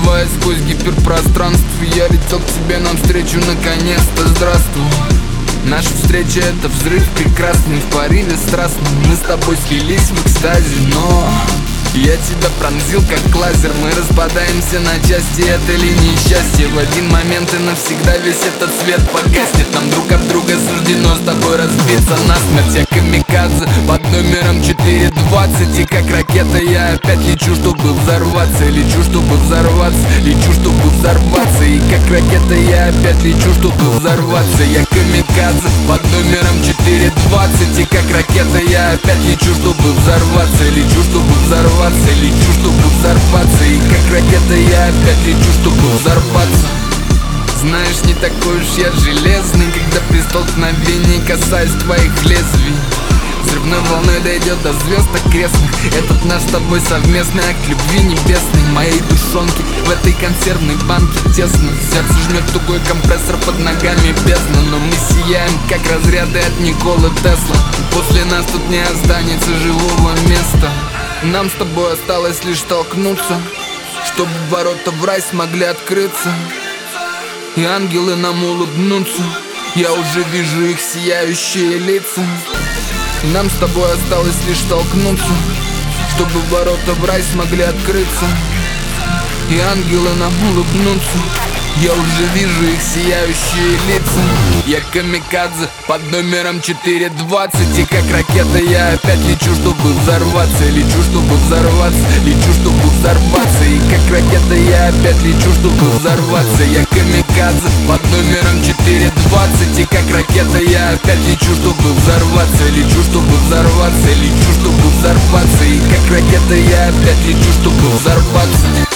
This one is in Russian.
Разрываясь сквозь гиперпространство, я летел к тебе навстречу, наконец-то, здравствуй. Наша встреча — это взрыв прекрасный, в порыве страстном мы с тобой слились в экстазе, но я тебя пронзил как лазер. Мы распадаемся на части этой линии счастья. В один момент и навсегда весь этот свет погаснет. Нам друг об друга суждено с тобой разбиться насмерть. Я камикадзе под номером 420. И как ракета я опять лечу, чтобы взорваться. Лечу, чтобы взорваться, лечу, чтобы взорваться. И как ракета я опять лечу, чтобы взорваться. Я камикадзе под номером 420. И как ракета я опять лечу, чтобы взорваться. Лечу, чтобы взорваться, лечу, чтобы взорваться. И как ракета я опять лечу, чтобы взорваться. Знаешь, не такой уж я железный, когда при столкновении касаюсь твоих лезвий. Взрывной волной дойдет до звезд окрестных. Этот наш с тобой совместный акт любви небесной. Моей душонки в этой консервной банке тесно. Сердце жмет тугой компрессор, под ногами бездна. Но мы сияем, как разряды от Николы Тесла. После нас тут не останется живого места. Нам с тобой осталось лишь столкнуться, чтобы ворота в рай смогли открыться, и ангелы нам улыбнутся. Я уже вижу их сияющие лица. Нам с тобой осталось лишь столкнуться, чтобы ворота в рай смогли открыться, и ангелы нам улыбнутся. Я уже вижу их сияющие лица. Я камикадзе под номером 420. И как ракета я опять лечу, чтобы взорваться. Лечу, чтобы взорваться, лечу, чтобы взорваться. И как ракета я опять лечу, чтобы взорваться. Я камикадзе под номером 420. И как ракета я опять лечу, чтобы взорваться. Лечу, чтобы взорваться, лечу, чтобы взорваться. И как ракета я опять лечу, чтобы взорваться.